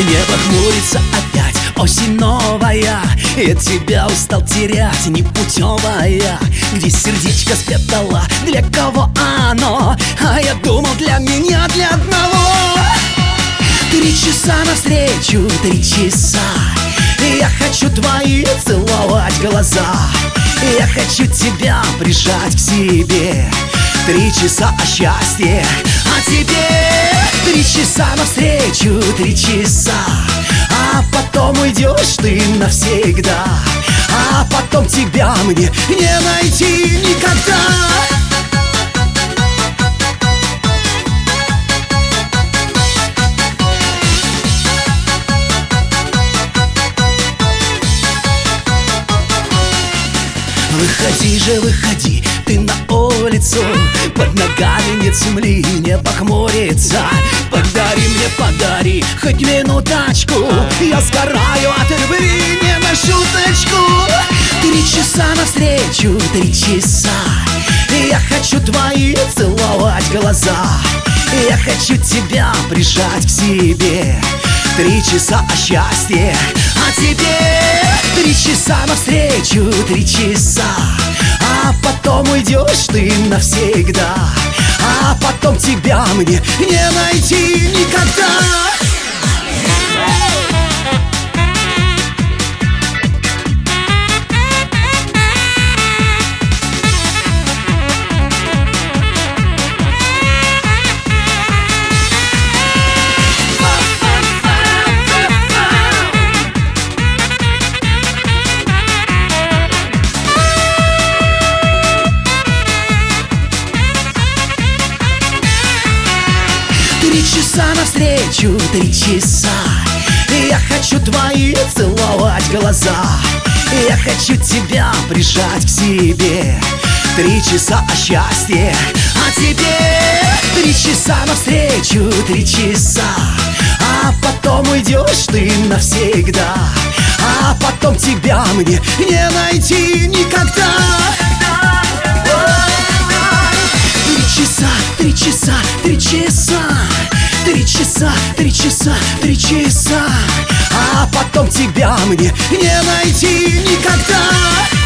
Небо хмурится опять, осень новая. Я тебя устал терять, непутевая. Где сердечко спрятала, для кого оно? А я думал, для меня, для одного. 3 часа навстречу, 3 часа. Я хочу твои целовать глаза. Я хочу тебя прижать к себе. 3 часа о счастье, о тебе. 3 часа навстречу, 3 часа. А потом уйдешь ты навсегда. А потом тебя мне не найти никогда. Выходи же, выходи, ты на улицу. Под ногами нет земли, небо хмурится. Подари хоть минуточку. Я сгораю от любви, не на шуточку. 3 часа навстречу, 3 часа. Я хочу твои целовать глаза. Я хочу тебя прижать к себе. 3 часа о счастье, о тебе. 3 часа навстречу, 3 часа. А потом уйдешь ты навсегда. А потом тебя мне не найти никогда. 3 часа навстречу, 3 часа. Я хочу твои целовать глаза. Я хочу тебя прижать к себе. 3 часа о счастье, о тебе. 3 часа навстречу, 3 часа. А потом уйдешь ты навсегда. А потом тебя мне не найти никогда. 3 часа, 3 часа, 3 часа. 3 часа, 3 часа, 3 часа. А потом тебя мне не найти никогда.